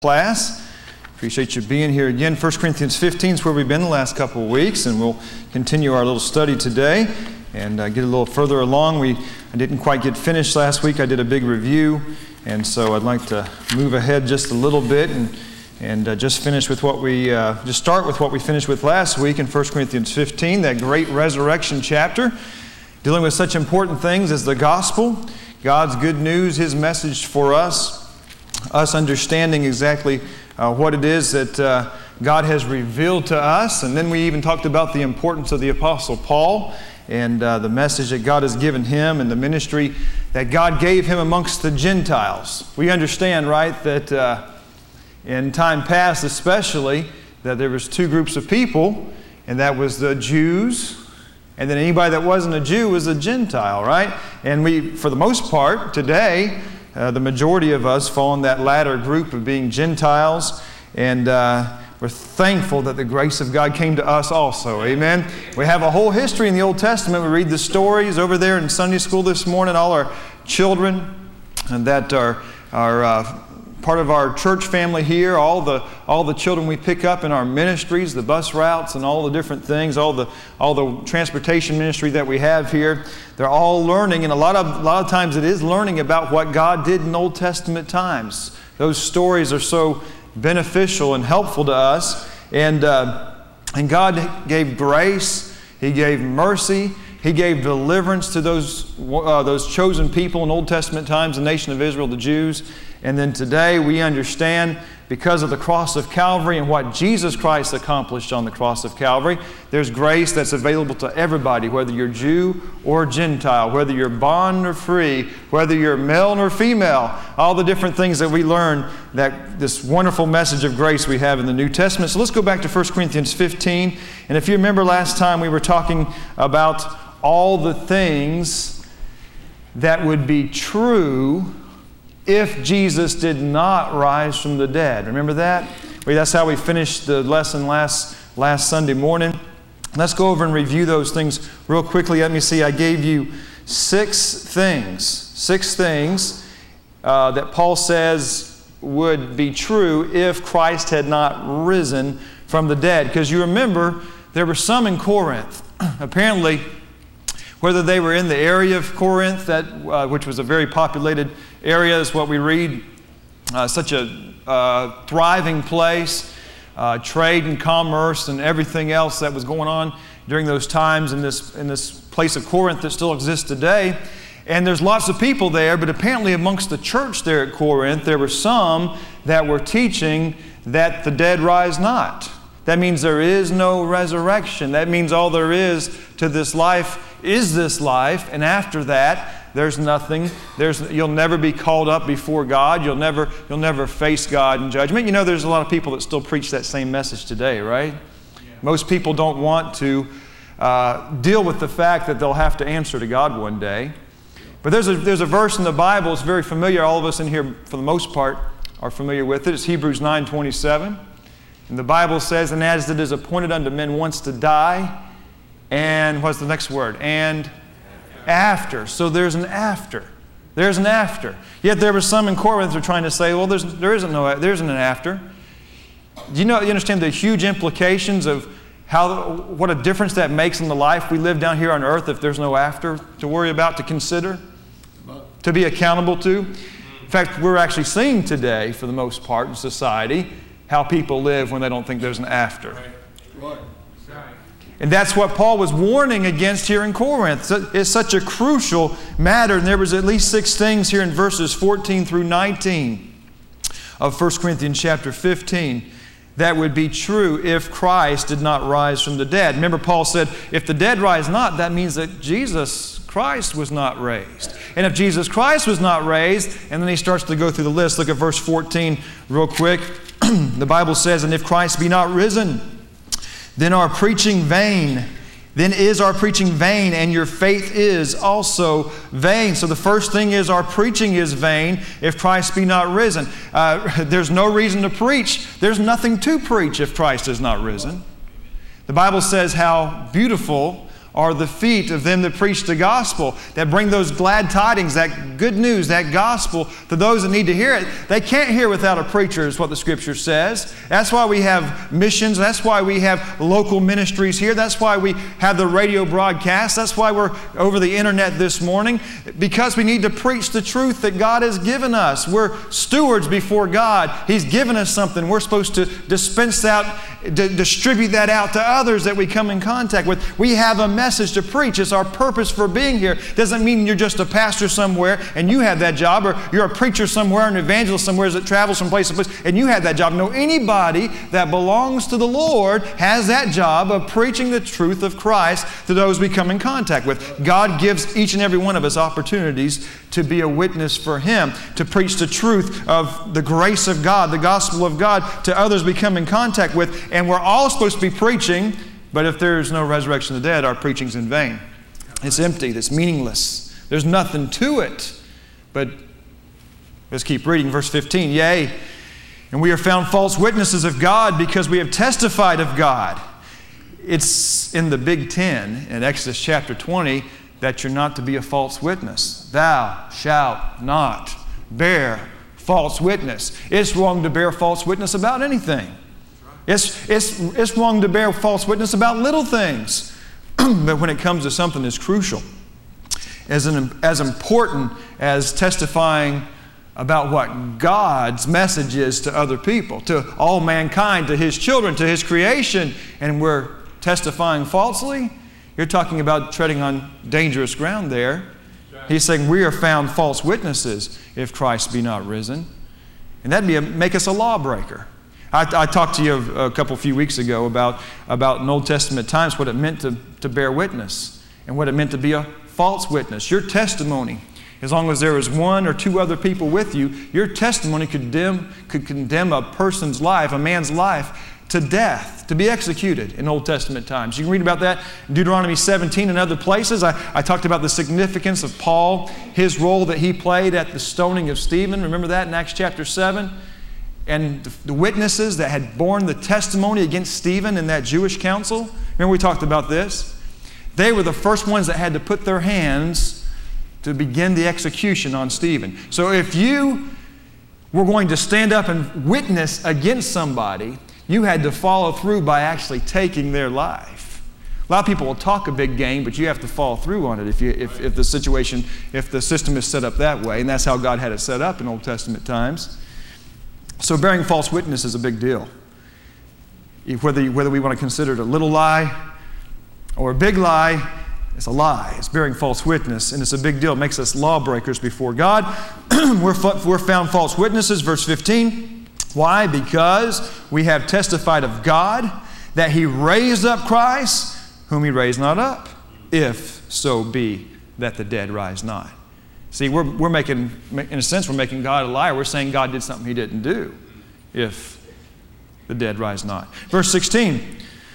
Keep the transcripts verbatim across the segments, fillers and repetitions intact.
Class. Appreciate you being here again. First Corinthians fifteen is where we've been the last couple of weeks, and we'll continue our little study today and uh, get a little further along. We I didn't quite get finished last week. I did a big review, and so I'd like to move ahead just a little bit and and uh, just finish with what we uh, just start with what we finished with last week in First Corinthians fifteen, that great resurrection chapter, dealing with such important things as the gospel, God's good news, His message for us. Us understanding exactly uh, what it is that uh, God has revealed to us. And then we even talked about the importance of the Apostle Paul and uh, the message that God has given him and the ministry that God gave him amongst the Gentiles. We understand, right, that uh, in time past especially, that there was two groups of people, and that was the Jews, and then anybody that wasn't a Jew was a Gentile, right? And we, for the most part, today, Uh, the majority of us fall in that latter group of being Gentiles, and uh, we're thankful that the grace of God came to us also. Amen. We have a whole history in the Old Testament. We read the stories over there in Sunday school this morning. All our children and that are are uh, part of our church family here. All the all the children we pick up in our ministries, the bus routes, and all the different things. All the all the transportation ministry that we have here. They're all learning, and a lot of a lot of times it is learning about what God did in Old Testament times. Those stories are so beneficial and helpful to us, and uh, and God gave grace, He gave mercy, He gave deliverance to those uh, those chosen people in Old Testament times, the nation of Israel, the Jews. And then today we understand, because of the cross of Calvary and what Jesus Christ accomplished on the cross of Calvary, there's grace that's available to everybody, whether you're Jew or Gentile, whether you're bond or free, whether you're male or female, all the different things that we learn, that this wonderful message of grace we have in the New Testament. So let's go back to First Corinthians fifteen. And if you remember last time, we were talking about all the things that would be true if Jesus did not rise from the dead. Remember that? Well, that's how we finished the lesson last, last Sunday morning. Let's go over and review those things real quickly. Let me see. I gave you six things. Six things uh, that Paul says would be true if Christ had not risen from the dead. Because you remember, there were some in Corinth. Apparently, whether they were in the area of Corinth, that uh, which was a very populated area, is what we read, uh, such a uh, thriving place, uh, trade and commerce and everything else that was going on during those times in this in this place of Corinth that still exists today. And there's lots of people there, but apparently amongst the church there at Corinth, there were some that were teaching that the dead rise not. That means there is no resurrection. That means all there is to this life is this life, and after that, there's nothing. There's you'll never be called up before God. You'll never you'll never face God in judgment. You know, there's a lot of people that still preach that same message today, right? Yeah. Most people don't want to uh, deal with the fact that they'll have to answer to God one day. But there's a there's a verse in the Bible. It's very familiar. All of us in here, for the most part, are familiar with it. It's Hebrews nine twenty-seven, and the Bible says, "And as it is appointed unto men once to die." And what's the next word? And after. So there's an after. There's an after. Yet there were some in Corinth who are trying to say, well, there's, there isn't no, there isn't an after. Do you know, you understand the huge implications of how, what a difference that makes in the life we live down here on earth if there's no after to worry about, to consider, to be accountable to? In fact, we're actually seeing today, for the most part in society, how people live when they don't think there's an after. Right. And that's what Paul was warning against here in Corinth. It's such a crucial matter. And there was at least six things here in verses fourteen through nineteen of First Corinthians chapter fifteen that would be true if Christ did not rise from the dead. Remember, Paul said, if the dead rise not, that means that Jesus Christ was not raised. And if Jesus Christ was not raised, and then he starts to go through the list. Look at verse fourteen real quick. The Bible says, and if Christ be not risen, then our preaching vain. Then is our preaching vain, and your faith is also vain. So the first thing is our preaching is vain if Christ be not risen. Uh, there's no reason to preach. There's nothing to preach if Christ is not risen. The Bible says how beautiful are the feet of them that preach the gospel, that bring those glad tidings, that good news, that gospel to those that need to hear it. They can't hear without a preacher, is what the Scripture says. That's why we have missions. That's why we have local ministries here. That's why we have the radio broadcast. That's why we're over the internet this morning, because we need to preach the truth that God has given us. We're stewards before God. He's given us something. We're supposed to dispense out, d- distribute that out to others that we come in contact with. We have a message to preach. It's our purpose for being here. Doesn't mean you're just a pastor somewhere and you have that job, or you're a preacher somewhere, an evangelist somewhere that travels from place to place and you have that job. No, anybody that belongs to the Lord has that job of preaching the truth of Christ to those we come in contact with. God gives each and every one of us opportunities to be a witness for Him, to preach the truth of the grace of God, the gospel of God to others we come in contact with. And we're all supposed to be preaching. But if there's no resurrection of the dead, our preaching's in vain. It's empty. It's meaningless. There's nothing to it. But let's keep reading. Verse fifteen, yea, and we are found false witnesses of God because we have testified of God. It's in the Big Ten in Exodus chapter twenty that you're not to be a false witness. Thou shalt not bear false witness. It's wrong to bear false witness about anything. It's, it's, it's wrong to bear false witness about little things. But when it comes to something as crucial, as, an, as important as testifying about what God's message is to other people, to all mankind, to His children, to His creation, and we're testifying falsely, you're talking about treading on dangerous ground there. He's saying we are found false witnesses if Christ be not risen. And that'd be a, make us a lawbreaker. I, I talked to you a, a couple few weeks ago about, about in Old Testament times what it meant to, to bear witness and what it meant to be a false witness. Your testimony, as long as there was one or two other people with you, your testimony could condemn, could condemn a person's life, a man's life, to death, to be executed in Old Testament times. You can read about that in Deuteronomy seventeen and other places. I, I talked about the significance of Paul, his role that he played at the stoning of Stephen. Remember that in Acts chapter seven? And the witnesses that had borne the testimony against Stephen in that Jewish council. Remember we talked about this? They were the first ones that had to put their hands to begin the execution on Stephen. So if you were going to stand up and witness against somebody, you had to follow through by actually taking their life. A lot of people will talk a big game, but you have to follow through on it if, you, if, if the situation, if the system is set up that way. And that's how God had it set up in Old Testament times. So bearing false witness is a big deal. Whether, whether we want to consider it a little lie or a big lie, it's a lie. It's bearing false witness, and it's a big deal. It makes us lawbreakers before God. we're, we're found false witnesses, verse fifteen. Why? Because we have testified of God that He raised up Christ, whom He raised not up, if so be that the dead rise not. See, we're, we're making, in a sense, we're making God a liar. We're saying God did something He didn't do, if the dead rise not. Verse sixteen,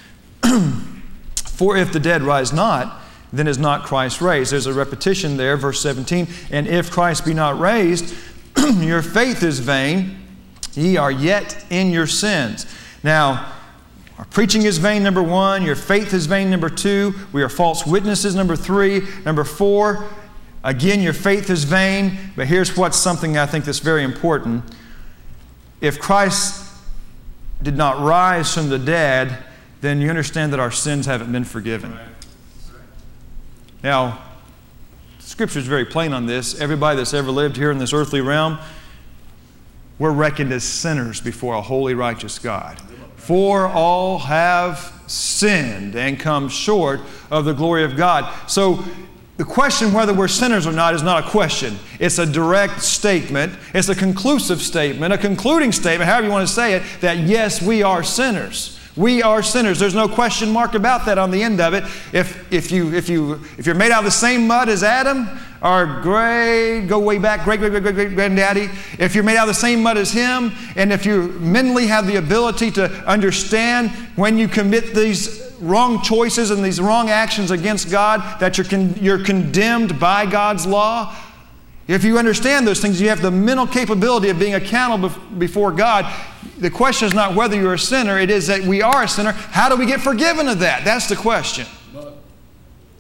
for if the dead rise not, then is not Christ raised. There's a repetition there, verse seventeen. And if Christ be not raised, your faith is vain, ye are yet in your sins. Now, our preaching is vain, number one. Your faith is vain, number two. We are false witnesses, number three. Number four, again, your faith is vain. But here's what's something I think that's very important. If Christ did not rise from the dead, then you understand that our sins haven't been forgiven. Right. Right. Now, Scripture is very plain on this. Everybody that's ever lived here in this earthly realm, we're reckoned as sinners before a holy, righteous God. For all have sinned and come short of the glory of God. So the question whether we're sinners or not is not a question. It's a direct statement. It's a conclusive statement, a concluding statement, however you want to say it, that yes, we are sinners. We are sinners. There's no question mark about that on the end of it. If, if, you, if, you, if you're made out of the same mud as Adam, our great, go way back, great, great, great, great, great granddaddy, if you're made out of the same mud as him, and if you mentally have the ability to understand when you commit these wrong choices and these wrong actions against God, that you're, con- you're condemned by God's law, if you understand those things, you have the mental capability of being accountable before God. The question is not whether you're a sinner, it is that we are a sinner. How do we get forgiven of that? That's the question.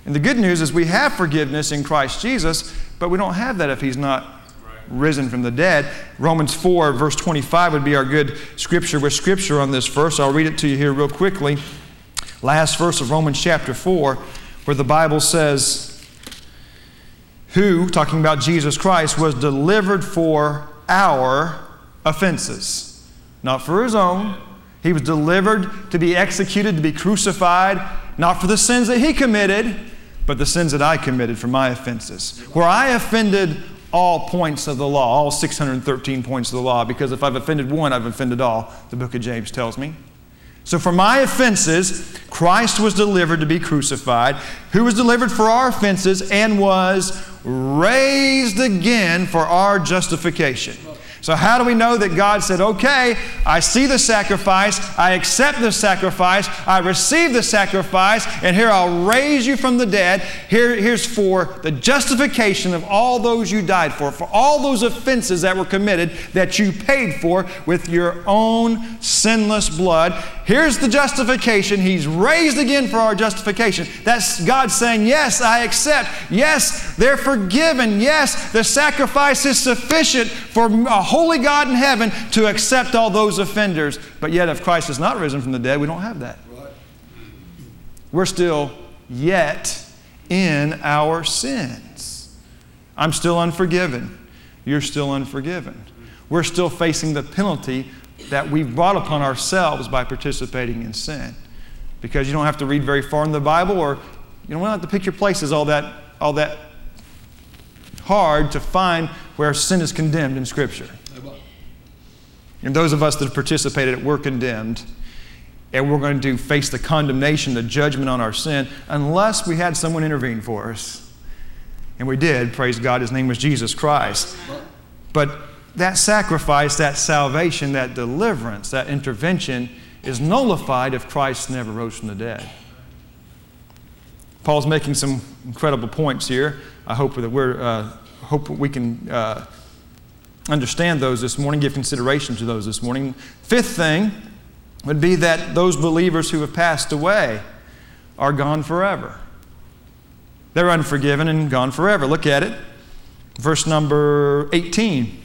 And the good news is we have forgiveness in Christ Jesus, but we don't have that if He's not risen from the dead. Romans four, verse twenty-five would be our good scripture with scripture on this verse. I'll read it to you here real quickly. Last verse of Romans chapter four, where the Bible says, who, talking about Jesus Christ, was delivered for our offenses. Not for His own. He was delivered to be executed, to be crucified, not for the sins that He committed, but the sins that I committed for my offenses. Where I offended all points of the law, all six hundred thirteen points of the law, because if I've offended one, I've offended all, the book of James tells me. So for my offenses, Christ was delivered to be crucified, who was delivered for our offenses and was raised again for our justification. So how do we know that God said, okay, I see the sacrifice, I accept the sacrifice, I receive the sacrifice, and here I'll raise you from the dead. Here, here's for the justification of all those you died for, for all those offenses that were committed that you paid for with your own sinless blood. Here's the justification. He's raised again for our justification. That's God saying, yes, I accept. Yes, they're forgiven. Yes, the sacrifice is sufficient for a holy God in heaven to accept all those offenders. But yet, if Christ is not risen from the dead, we don't have that. We're still yet in our sins. I'm still unforgiven. You're still unforgiven. We're still facing the penalty that we've brought upon ourselves by participating in sin. Because you don't have to read very far in the Bible, or you don't have to pick your places all that, all that hard to find where sin is condemned in Scripture. And those of us that have participated, we're condemned. And we're going to face the condemnation, the judgment on our sin, unless we had someone intervene for us. And we did, praise God, His name was Jesus Christ. But that sacrifice, that salvation, that deliverance, that intervention is nullified if Christ never rose from the dead. Paul's making some incredible points here. I hope that we're uh, hope we can uh, understand those this morning, give consideration to those this morning. Fifth thing would be that those believers who have passed away are gone forever. They're unforgiven and gone forever. Look at it. Verse number eighteen.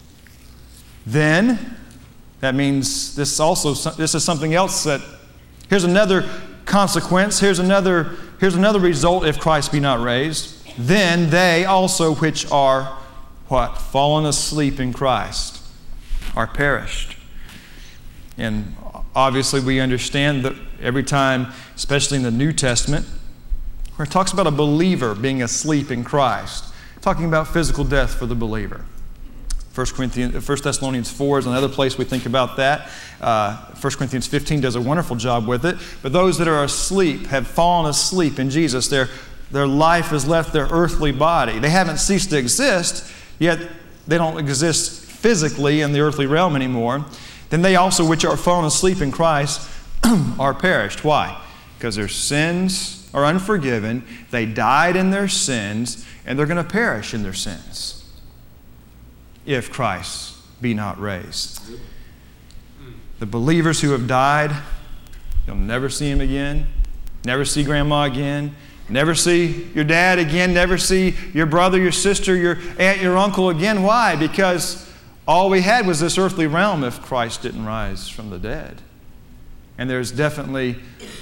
Then, that means this also this is something else that here's another consequence, here's another here's another result if Christ be not raised. Then they also which are what? Fallen asleep in Christ are perished. And obviously we understand that every time, especially in the New Testament, where it talks about a believer being asleep in Christ, talking about physical death for the believer. First Corinthians, First Thessalonians four is another place we think about that. Uh, First Corinthians fifteen does a wonderful job with it. But those that are asleep, have fallen asleep in Jesus, their, their life has left their earthly body. They haven't ceased to exist, yet they don't exist physically in the earthly realm anymore. Then they also, which are fallen asleep in Christ, are perished. Why? Because their sins are unforgiven. They died in their sins, and they're going to perish in their sins if Christ be not raised. The believers who have died, you'll never see him again, never see grandma again, never see your dad again, never see your brother, your sister, your aunt, your uncle again. Why? Because all we had was this earthly realm if Christ didn't rise from the dead. And there's definitely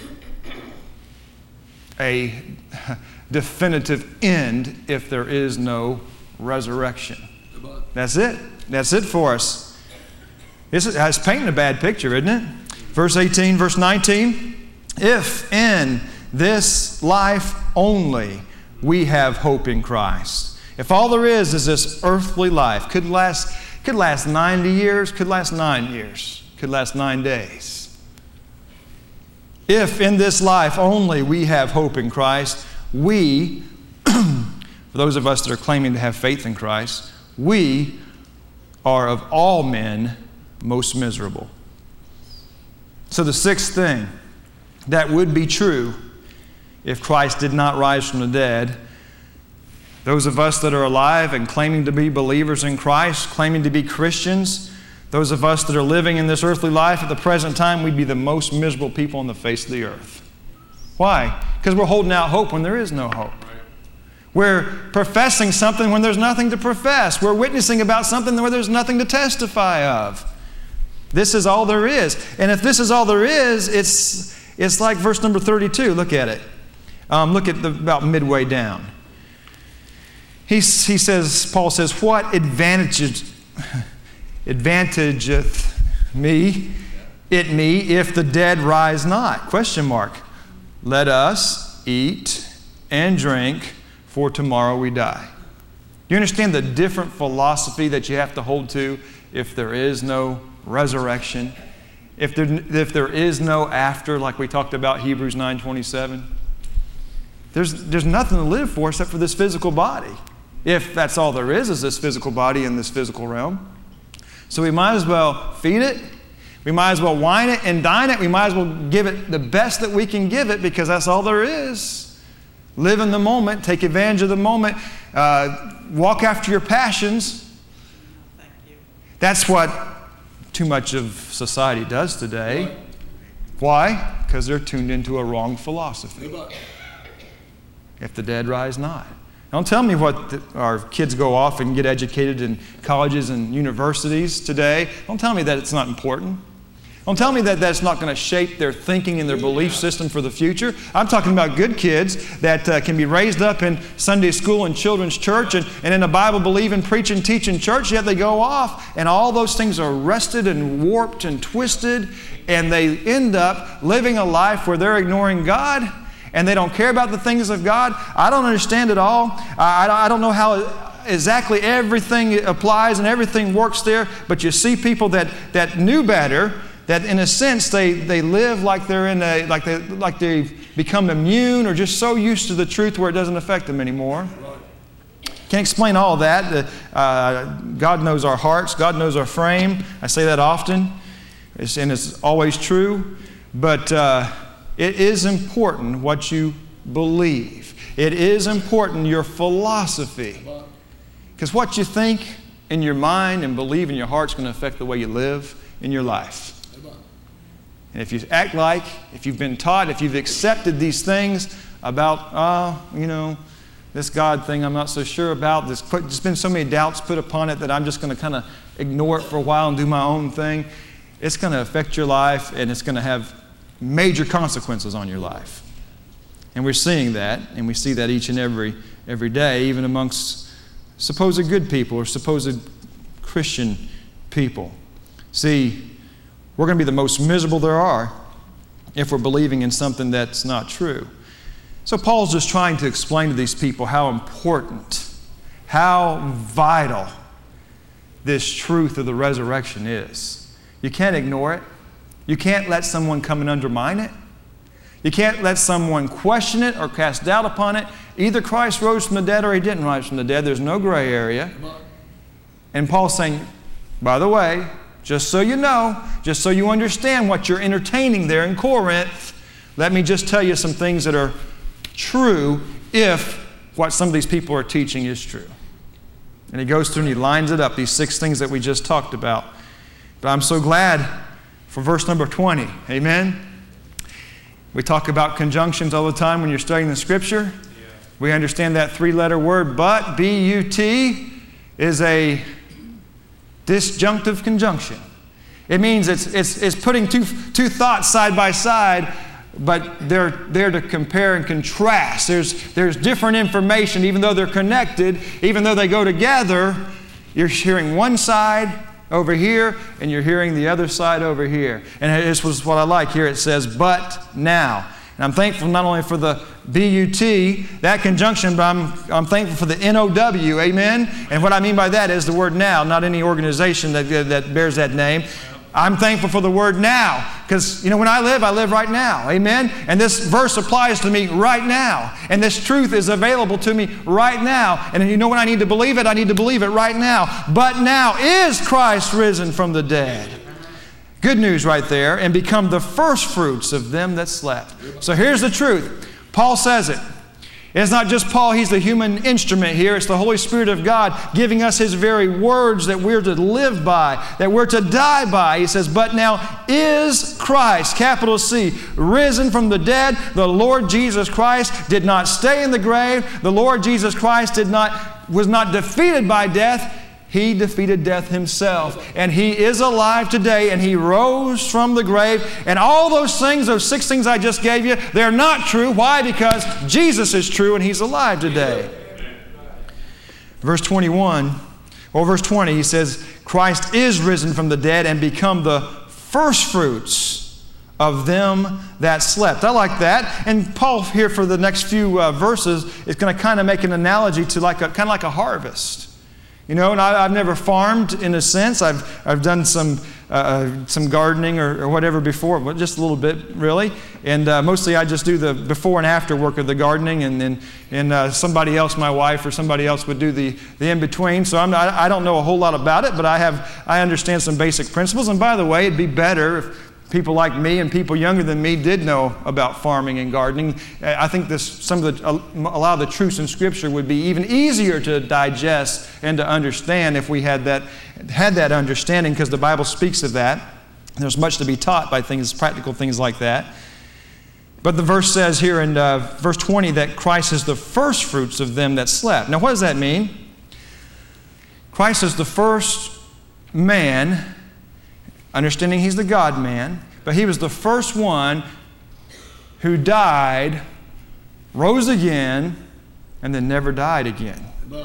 a definitive end if there is no resurrection. That's it. That's it for us. This is, it's painting a bad picture, isn't it? Verse eighteen, verse nineteen. If in this life only we have hope in Christ. If all there is is this earthly life, could last, could last ninety years, could last nine years, could last nine days. If in this life only we have hope in Christ, we, for those of us that are claiming to have faith in Christ, we are of all men most miserable. So the sixth thing that would be true if Christ did not rise from the dead, those of us that are alive and claiming to be believers in Christ, claiming to be Christians, those of us that are living in this earthly life at the present time, we'd be the most miserable people on the face of the earth. Why? Because we're holding out hope when there is no hope. We're professing something when there's nothing to profess. We're witnessing about something where there's nothing to testify of. This is all there is. And if this is all there is, it's, it's like verse number thirty-two. Look at it. Um, look at the, about midway down. He, he says, Paul says, what advantage, advantageth me, it me, if the dead rise not? Question mark. Let us eat and drink, for tomorrow we die. Do you understand the different philosophy that you have to hold to if there is no resurrection? If there, if there is no after, like we talked about Hebrews nine twenty-seven? There's, there's nothing to live for except for this physical body. If that's all there is, is this physical body in this physical realm. So we might as well feed it. We might as well wine it and dine it. We might as well give it the best that we can give it, because that's all there is. Live in the moment. Take advantage of the moment. Uh, walk after your passions. Thank you. That's what too much of society does today. Why? Because they're tuned into a wrong philosophy. If the dead rise not. Don't tell me what the, our kids go off and get educated in colleges and universities today. Don't tell me that it's not important. Don't tell me that that's not going to shape their thinking and their belief system for the future. I'm talking about good kids that uh, can be raised up in Sunday school and children's church and, and in a Bible-believing, preaching, teaching church, yet they go off and all those things are wrested and warped and twisted, and they end up living a life where they're ignoring God and they don't care about the things of God. I don't understand it all. I, I don't know how exactly everything applies and everything works there, but you see people that, that knew better, that in a sense they, they live like they're in a like they like they've become immune or just so used to the truth where it doesn't affect them anymore. Can't explain all that. Uh, God knows our hearts. God knows our frame. I say that often, it's, and it's always true. But uh, it is important what you believe. It is important your philosophy, because what you think in your mind and believe in your heart is going to affect the way you live in your life. And if you act like, if you've been taught, if you've accepted these things about, oh, you know, this God thing I'm not so sure about, there's, put, there's been so many doubts put upon it that I'm just going to kind of ignore it for a while and do my own thing, it's going to affect your life and it's going to have major consequences on your life. And we're seeing that, and we see that each and every, every day, even amongst supposed good people or supposed Christian people. See, we're going to be the most miserable there are if we're believing in something that's not true. So Paul's just trying to explain to these people how important, how vital this truth of the resurrection is. You can't ignore it. You can't let someone come and undermine it. You can't let someone question it or cast doubt upon it. Either Christ rose from the dead or He didn't rise from the dead. There's no gray area. And Paul's saying, by the way, just so you know, just so you understand what you're entertaining there in Corinth, let me just tell you some things that are true if what some of these people are teaching is true. And he goes through and he lines it up, these six things that we just talked about. But I'm so glad for verse number twenty. Amen? We talk about conjunctions all the time when you're studying the Scripture. Yeah. We understand that three-letter word, but, B U T, is a disjunctive conjunction. It means it's, it's, it's putting two, two thoughts side by side, but they're there to compare and contrast. There's, there's different information, even though they're connected, even though they go together, you're hearing one side over here, and you're hearing the other side over here. And this was what I like here. It says, but now. And I'm thankful not only for the B U T, that conjunction, but I'm, I'm thankful for the N O W, amen? And what I mean by that is the word now, not any organization that, that bears that name. I'm thankful for the word now, because, you know, when I live, I live right now, amen? And this verse applies to me right now. And this truth is available to me right now. And you know when I need to believe it? I need to believe it right now. But now is Christ risen from the dead. Good news right there. And become the first fruits of them that slept. So here's the truth. Paul says it. It's not just Paul, he's the human instrument here. It's the Holy Spirit of God giving us His very words that we're to live by, that we're to die by. He says, but now is Christ, capital C, risen from the dead. The Lord Jesus Christ did not stay in the grave. The Lord Jesus Christ did not, was not defeated by death. He defeated death Himself. And He is alive today, and He rose from the grave. And all those things, those six things I just gave you, they're not true. Why? Because Jesus is true and He's alive today. Verse twenty-one, or verse twenty, he says, Christ is risen from the dead and become the firstfruits of them that slept. I like that. And Paul here for the next few uh, verses is going to kind of make an analogy to like a, kind of like a harvest. You know, and I, I've never farmed in a sense. I've I've done some uh, some gardening or, or whatever before, but just a little bit really. And uh, mostly I just do the before and after work of the gardening, and then and uh, somebody else, my wife or somebody else, would do the the in between. So I'm not, I don't know a whole lot about it, but I have I understand some basic principles. And by the way, it'd be better if people like me and people younger than me did know about farming and gardening. I think this, some of the, a lot of the truths in Scripture would be even easier to digest and to understand if we had that, had that understanding, because the Bible speaks of that. There's much to be taught by things, practical things like that. But the verse says here in uh, verse twenty that Christ is the first fruits of them that slept. Now what does that mean? Christ is the first man, understanding He's the God-man, but He was the first one who died, rose again, and then never died again.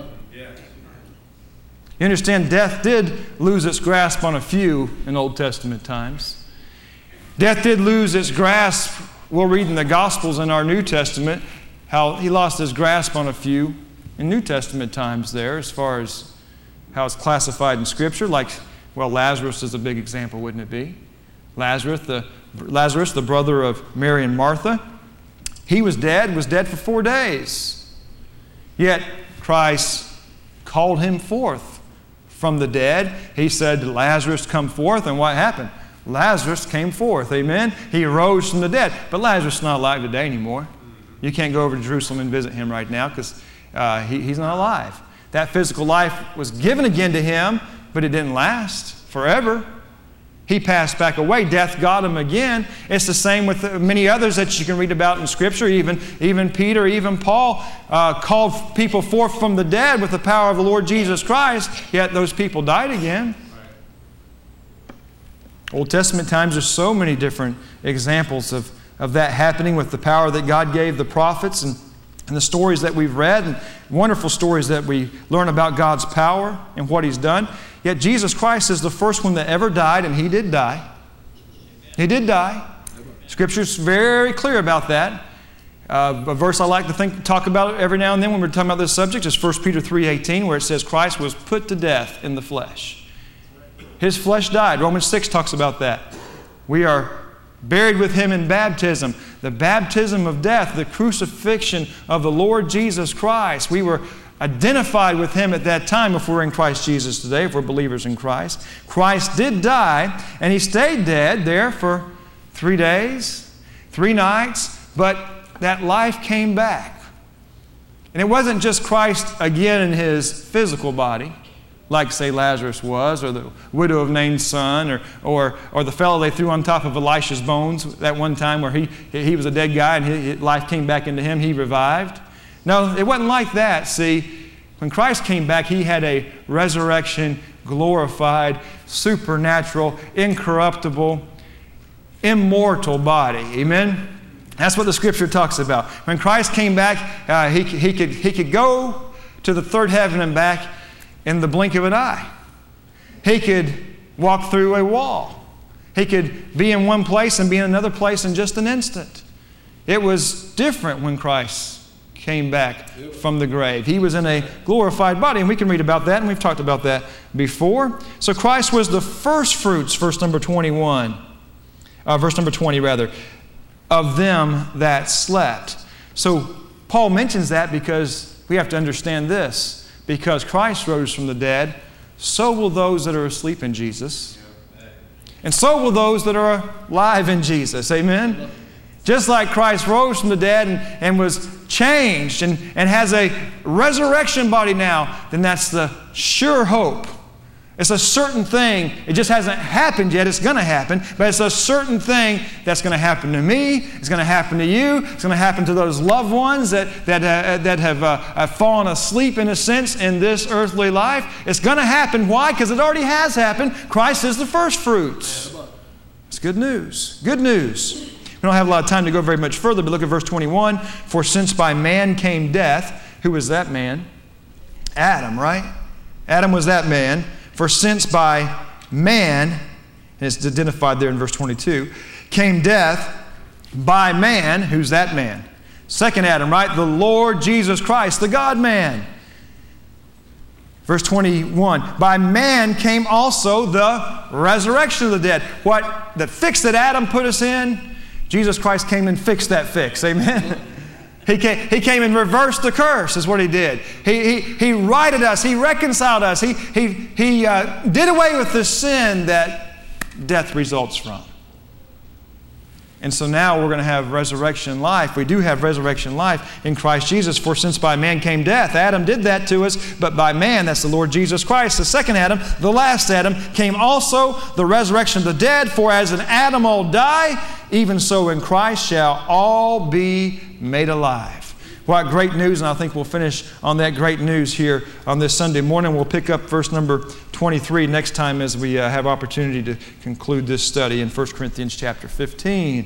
You understand, death did lose its grasp on a few in Old Testament times. Death did lose its grasp. We'll read in the Gospels in our New Testament how He lost His grasp on a few in New Testament times there, as far as how it's classified in Scripture, like well, Lazarus is a big example, wouldn't it be? Lazarus, the Lazarus, the brother of Mary and Martha, he was dead, was dead for four days. Yet Christ called him forth from the dead. He said, Lazarus, come forth. And what happened? Lazarus came forth. Amen? He rose from the dead. But Lazarus is not alive today anymore. You can't go over to Jerusalem and visit him right now because uh, he, he's not alive. That physical life was given again to him, but it didn't last forever. He passed back away. Death got him again. It's the same with many others that you can read about in Scripture. Even, even Peter, even Paul uh, called people forth from the dead with the power of the Lord Jesus Christ, yet those people died again. Old Testament times, there's so many different examples of, of that happening with the power that God gave the prophets and And the stories that we've read, and wonderful stories that we learn about God's power and what He's done. Yet Jesus Christ is the first one that ever died, and He did die. He did die. Scripture's very clear about that. Uh, a verse I like to think, talk about every now and then when we're talking about this subject is First Peter three eighteen, where it says Christ was put to death in the flesh. His flesh died. Romans six talks about that. We are buried with Him in baptism. The baptism of death, the crucifixion of the Lord Jesus Christ. We were identified with Him at that time if we're in Christ Jesus today, if we're believers in Christ. Christ did die, and He stayed dead there for three days, three nights, but that life came back. And it wasn't just Christ again in His physical body, like, say, Lazarus was, or the widow of Nain's son, or, or, or the fellow they threw on top of Elisha's bones that one time where he, he was a dead guy and his life came back into him, he revived. No, it wasn't like that. See, when Christ came back, He had a resurrection, glorified, supernatural, incorruptible, immortal body. Amen? That's what the Scripture talks about. When Christ came back, uh, he, he, could, he could go to the third heaven and back in the blink of an eye. He could walk through a wall. He could be in one place and be in another place in just an instant. It was different when Christ came back from the grave. He was in a glorified body, and we can read about that, and we've talked about that before. So Christ was the first fruits, verse number twenty-one, uh, verse number twenty rather, of them that slept. So Paul mentions that because we have to understand this. Because Christ rose from the dead, so will those that are asleep in Jesus. And so will those that are alive in Jesus. Amen? Just like Christ rose from the dead and, and was changed and, and has a resurrection body now, then that's the sure hope. It's a certain thing. It just hasn't happened yet. It's going to happen. But it's a certain thing that's going to happen to me. It's going to happen to you. It's going to happen to those loved ones that, that, uh, that have, uh, have fallen asleep, in a sense, in this earthly life. It's going to happen. Why? Because it already has happened. Christ is the first fruits. It's good news. Good news. We don't have a lot of time to go very much further, but look at verse twenty-one. For since by man came death, who was that man? Adam, right? Adam was that man. For since by man, and it's identified there in verse twenty-two, came death by man, who's that man? Second Adam, right? The Lord Jesus Christ, the God-man. Verse twenty-one, by man came also the resurrection of the dead. What, the fix that Adam put us in, Jesus Christ came and fixed that fix. Amen? He came, he came and reversed the curse, is what He did. He, he, he righted us. He reconciled us. He, he, he uh, did away with the sin that death results from. And so now we're going to have resurrection life. We do have resurrection life in Christ Jesus. For since by man came death, Adam did that to us, but by man, that's the Lord Jesus Christ, the second Adam, the last Adam, came also the resurrection of the dead. For as in Adam all die, even so in Christ shall all be made alive. What great news, and I think we'll finish on that great news here on this Sunday morning. We'll pick up verse number twenty-three next time as we uh, have opportunity to conclude this study in First Corinthians chapter fifteen.